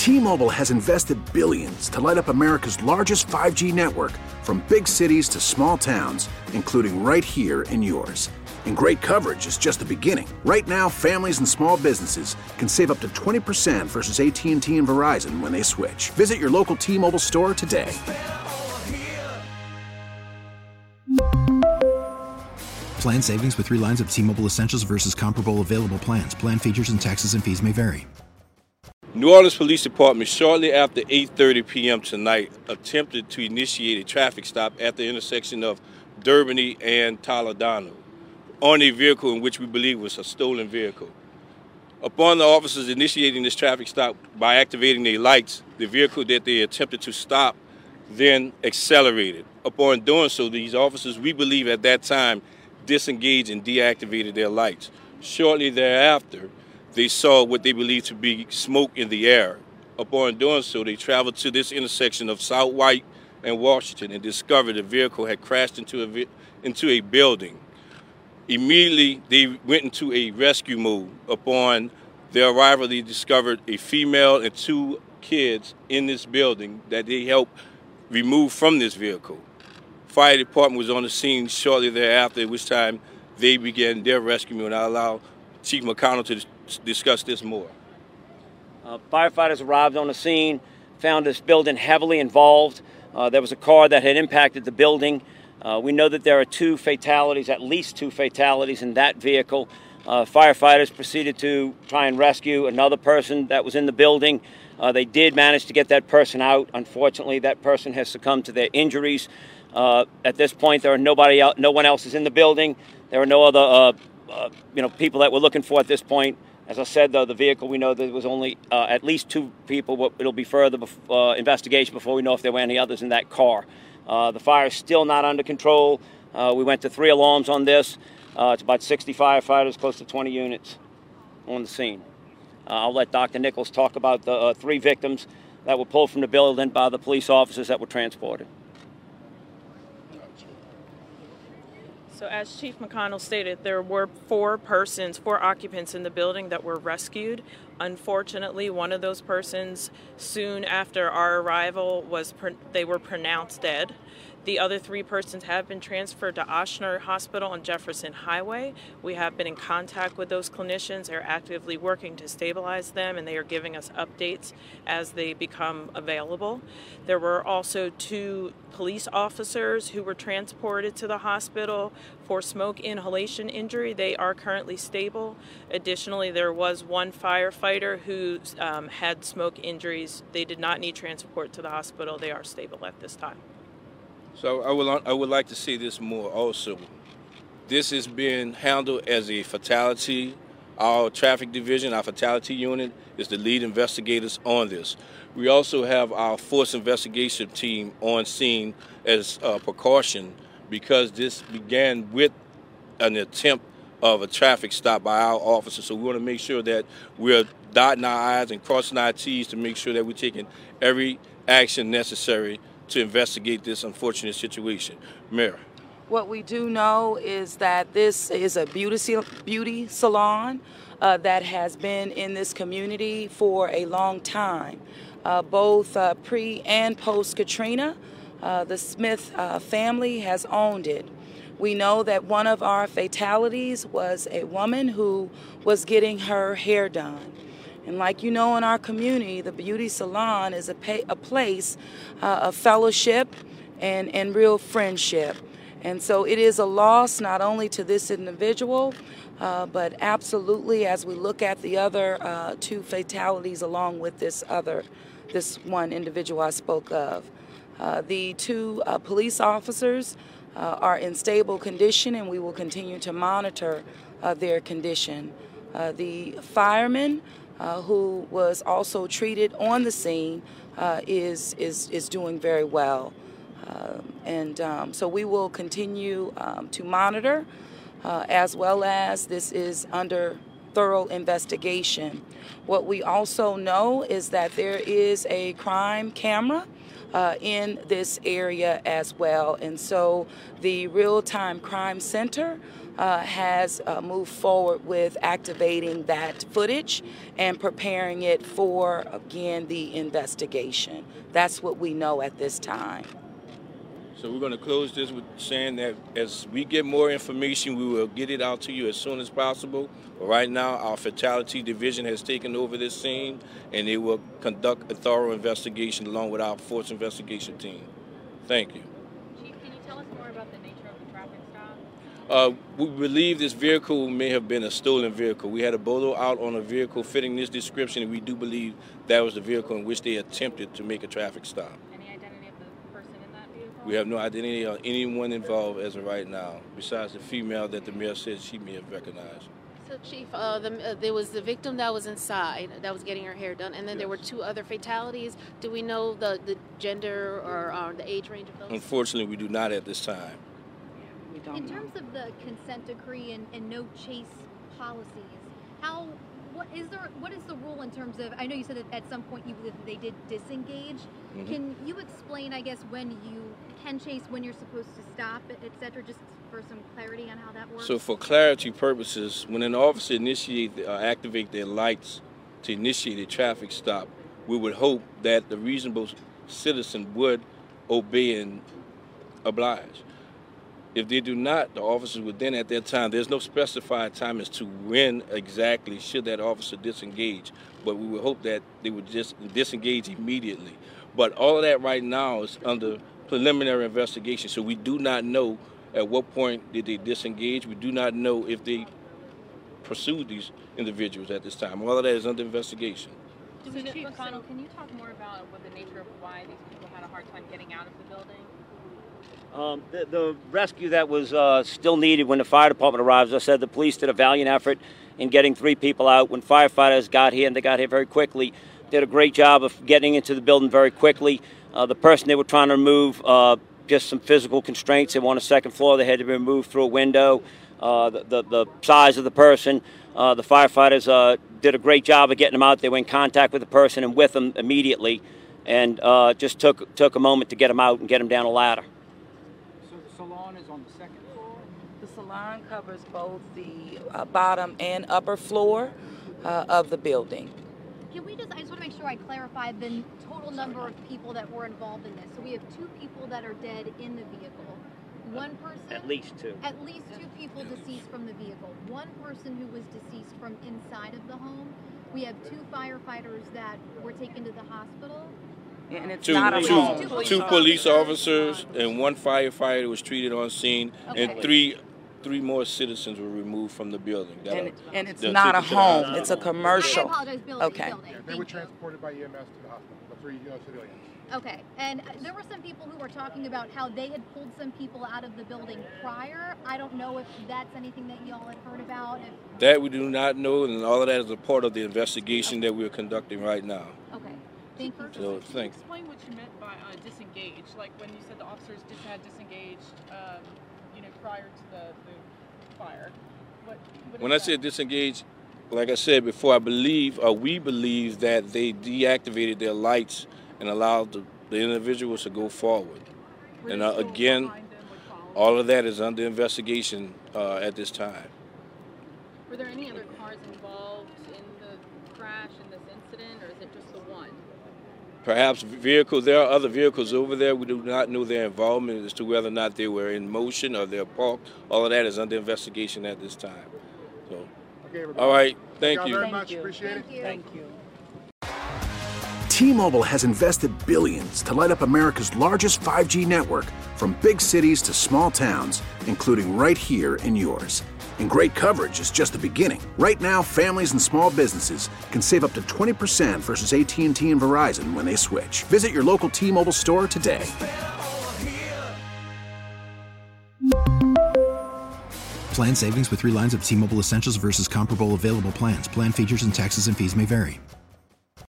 T-Mobile has invested billions to light up America's largest 5G network, from big cities to small towns, including right here in yours. And great coverage is just the beginning. Right now, families and small businesses can save up to 20% versus AT&T and Verizon when they switch. Visit your local T-Mobile store today. Plan savings with 3 lines of T-Mobile Essentials versus comparable available plans. Plan features and taxes and fees may vary. New Orleans Police Department, shortly after 8:30 p.m. tonight, attempted to initiate a traffic stop at the intersection of Durbany and Toledano on a vehicle in which we believe was a stolen vehicle. Upon the officers initiating this traffic stop by activating their lights, the vehicle that they attempted to stop then accelerated. Upon doing so, these officers, we believe at that time, disengaged and deactivated their lights. Shortly thereafter, they saw what they believed to be smoke in the air. Upon doing so, they traveled to this intersection of South White and Washington and discovered the vehicle had crashed into a building. Immediately, they went into a rescue mode. Upon their arrival, they discovered a female and 2 kids in this building that they helped remove from this vehicle. Fire department was on the scene shortly thereafter, at which time they began their rescue mode. I'll allow Chief McConnell to discuss this more. Firefighters arrived on the scene, found this building heavily involved. There was a car that had impacted the building. We know that there are 2 fatalities, at least 2 fatalities in that vehicle. Firefighters proceeded to try and rescue another person that was in the building. They did manage to get that person out. Unfortunately, that person has succumbed to their injuries. At this point, no one else is in the building. There are no other people that we're looking for at this point. As I said, though, the vehicle, we know there was only at least 2 people. It'll be further investigation before we know if there were any others in that car. The fire is still not under control. We went to 3 alarms on this. It's about 60 firefighters, close to 20 units on the scene. I'll let Dr. Nichols talk about the 3 victims that were pulled from the building by the police officers that were transported. So as Chief McConnell stated, there were 4 occupants in the building that were rescued. Unfortunately, one of those persons, soon after our arrival, they were pronounced dead. The other 3 persons have been transferred to Ochsner Hospital on Jefferson Highway. We have been in contact with those clinicians. They're actively working to stabilize them, and they are giving us updates as they become available. There were also 2 police officers who were transported to the hospital for smoke inhalation injury. They are currently stable. Additionally, there was 1 firefighter who had smoke injuries. They did not need transport to the hospital. They are stable at this time. So I would like to say this more also. This is being handled as a fatality. Our traffic division, our fatality unit, is the lead investigators on this. We also have our force investigation team on scene as a precaution because this began with an attempt of a traffic stop by our officers. So we want to make sure that we're dotting our I's and crossing our T's to make sure that we're taking every action necessary to investigate this unfortunate situation. Mayor. What we do know is that this is a beauty salon that has been in this community for a long time, both pre and post Katrina. The Smith family has owned it. We know that one of our fatalities was a woman who was getting her hair done. And like you know, in our community, the beauty salon is a place of fellowship and real friendship. And so it is a loss not only to this individual, but absolutely as we look at the other 2 fatalities along with this one individual I spoke of. The 2 police officers are in stable condition, and we will continue to monitor their condition. The fireman who was also treated on the scene is doing very well. So we will continue to monitor, as well as this is under thorough investigation. What we also know is that there is a crime camera in this area as well, and so the Real-Time Crime Center has moved forward with activating that footage and preparing it for, again, the investigation. That's what we know at this time. So we're going to close this with saying that as we get more information, we will get it out to you as soon as possible. Right now, our fatality division has taken over this scene, and they will conduct a thorough investigation along with our force investigation team. Thank you. Chief, can you tell us more about the nature of the traffic stop? We believe this vehicle may have been a stolen vehicle. We had a bolo out on a vehicle fitting this description, and we do believe that was the vehicle in which they attempted to make a traffic stop. Any identity of the person in that vehicle? We have no identity of anyone involved as of right now, besides the female that the mayor said she may have recognized. So, Chief, there was the victim that was inside that was getting her hair done, and then there were 2 other fatalities. Do we know the gender or the age range of those? Unfortunately, we do not at this time. In terms of the consent decree and no chase policies, what is the rule in terms of, I know you said that at some point they did disengage. Mm-hmm. Can you explain, I guess, when you can chase, when you're supposed to stop, et cetera, just for some clarity on how that works? So for clarity purposes, when an officer activate their lights to initiate a traffic stop, we would hope that the reasonable citizen would obey and oblige. If they do not, the officers would then at that time, there's no specified time as to when exactly should that officer disengage, but we would hope that they would just disengage immediately. But all of that right now is under preliminary investigation, so we do not know at what point did they disengage. We do not know if they pursued these individuals at this time. All of that is under investigation. So Chief McConnell, can you talk more about what the nature of why these people had a hard time getting out of the building? The rescue that was still needed when the fire department arrived, as I said, the police did a valiant effort in getting 3 people out. When firefighters got here, and they got here very quickly, did a great job of getting into the building very quickly. The person they were trying to remove, just some physical constraints. They were on the 2nd floor. They had to be removed through a window. The size of the person, the firefighters did a great job of getting them out. They were in contact with the person and with them immediately, and just took a moment to get them out and get them down a ladder. Salon is on the 2nd floor? The salon covers both the bottom and upper floor of the building. I just want to make sure I clarify the total number of people that were involved in this. So we have 2 people that are dead in the vehicle. 1 person? At least 2. At least 2 people deceased from the vehicle. 1 person who was deceased from inside of the home. We have 2 firefighters that were taken to the hospital. And it's two police officers and 1 firefighter was treated on scene, okay. And 3 more citizens were removed from the building. And it's not a home; it's a commercial. I apologize, building. Okay. Yeah, they were transported by EMS to the hospital. The 3 civilians. Okay, and there were some people who were talking about how they had pulled some people out of the building prior. I don't know if that's anything that y'all had heard about. That we do not know, and all of that is a part of the investigation that we're conducting right now. Okay. Thank you. So, thanks. Explain what you meant by disengage. Like when you said the officers had disengaged, prior to the fire. When I said disengage, like I said before, we believe that they deactivated their lights and allowed the individuals to go forward. And again, all of that is under investigation at this time. Were there any other cars involved in the crash in this incident, or is it just the one? Perhaps vehicles. There are other vehicles over there. We do not know their involvement as to whether or not they were in motion or they're parked. All of that is under investigation at this time. So, okay, all right. Thank you. Very much. Appreciate it. Thank you. T-Mobile has invested billions to light up America's largest 5G network, from big cities to small towns, including right here in yours. And great coverage is just the beginning. Right now, families and small businesses can save up to 20% versus AT&T and Verizon when they switch. Visit your local T-Mobile store today. Plan savings with 3 lines of T-Mobile Essentials versus comparable available plans. Plan features and taxes and fees may vary.